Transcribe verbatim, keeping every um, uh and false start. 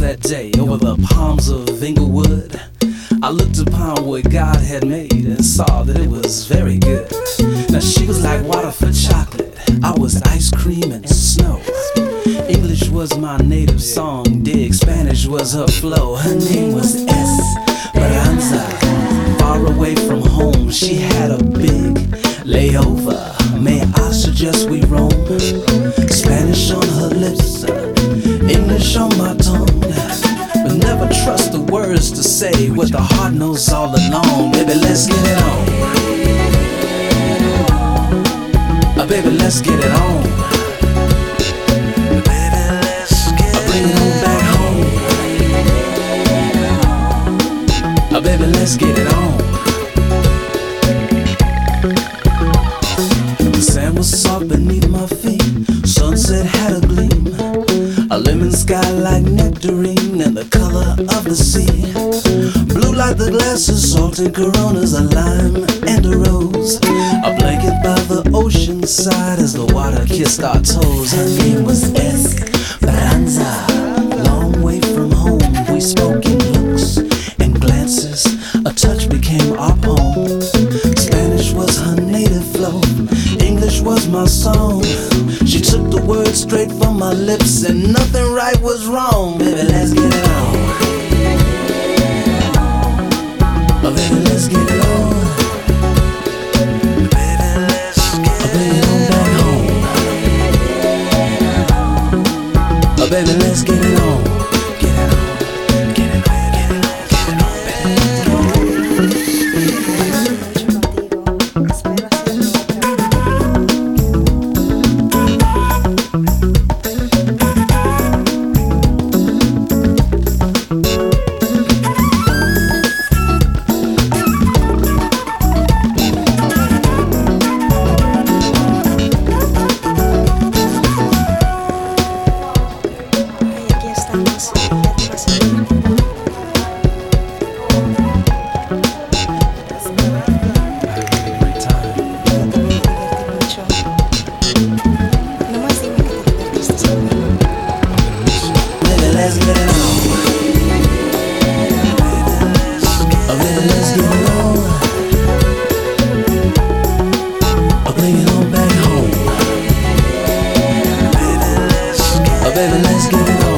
that day over the palms of Inglewood, I looked upon what God had made and saw that it was very good. Now she was like water for chocolate, I was ice cream and snow. English was my native song, dig Spanish was her flow. Her name was Esperanza. Far away from home, she had a big layover. May I suggest we roam? Spanish on her lips, English on my tongue. But never trust the words to say what the heart knows all along. Baby, let's get it on. Uh, baby, let's get it on. Baby, let's get uh, bring it on back home. Uh, baby, let's get it on. The sand was soft beneath my feet, sunset had a gleam, a lemon sky like nectarine and the color of the sea. Blue like the glasses, salted coronas, a lime and a rose. A blanket by the ocean side as the water kissed our toes. Her name was Esperanza. Long way from home, we spoke in looks and glances. A touch became our poem. Spanish was her native flow, English was my song. She took the words straight from my lips and nothing right was wrong. Baby, let's get it on. Oh, baby, let's get it on. Baby, let's get oh, baby, it on back home. Oh, baby, let's get it on. Get it on. Get it on. Get it on. Get it on, baby. Let's get it on. Oh, baby, let's get it on. Oh, bring it on back home. Oh, baby, let's get it on.